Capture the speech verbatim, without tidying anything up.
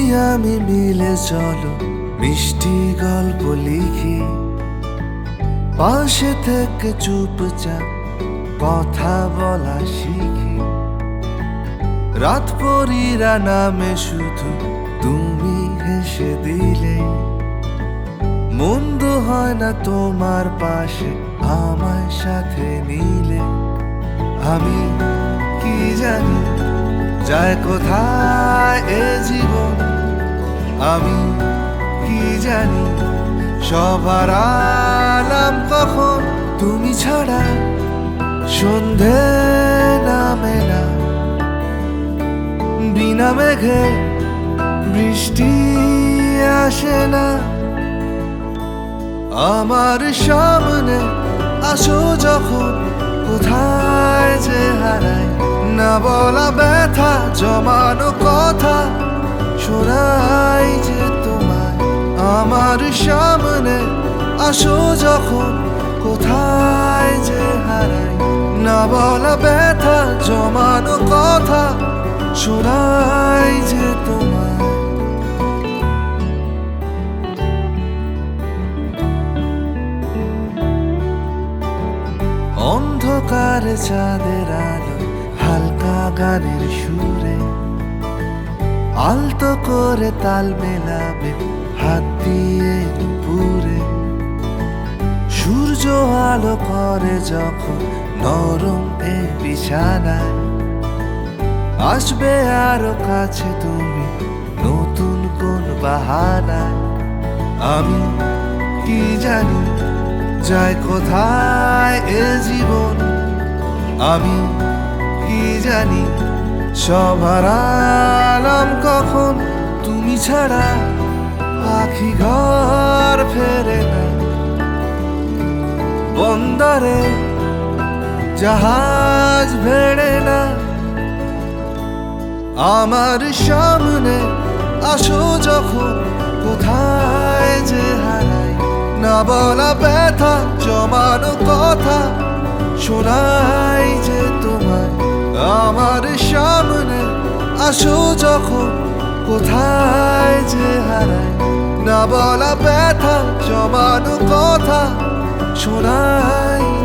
আমি মিলে চলো মিষ্টি গল্প লিখি, পাশে থেকে চুপচাপ কথা বলা শিখি। রাত পরীরা নামে শুধু তুমি হেসে দিলে, মন্দ হয় না তোমার পাশে আমায় সাথে নিলে। আমি কি জানি যায় কোথায় এ জীবন, আমি কি জানি সবার আলাম কখন। তুমি ছাড়া সন্ধে নামে না, বিনা মেঘে বৃষ্টি আসে না। আমার সামনে আসো যখন কোথায় যে হারাই, না বলা ব্যথা জমানো কথা শোনাই যে তোমায়। আমার সামনে আসো যখন কোথায় যে হারাই, না বলা ব্যথা জমানো কথা শোনাই যে তোমায়। অন্ধকারে চাঁদের আলো হালকা গানের সুরে, আলতো করে তাল মেলাবে হাত দিয়ে পুরে। সূর্য আলো করে যখন নরম এ বিছানায়, আসবে আরো কাছে তুমি নতুন কোন বাহানায়। আমি কি জানি যায় কোথায় এ জীবন, আমি কি জানি সবার আলাম কখন। তুমি ছাড়া পাখি ঘর ফেরে না, বন্দরে জাহাজ ভেড়ে না। আমার সামনে আসো যখন কোথায় যে হারাই, না বলা ব্যথা জমানো কথা শোনাই যে তোমায়। আমার সামনে আসো যখন কোথায় যে হারাই, না বলা ব্যথা জমানো কথা শোনাই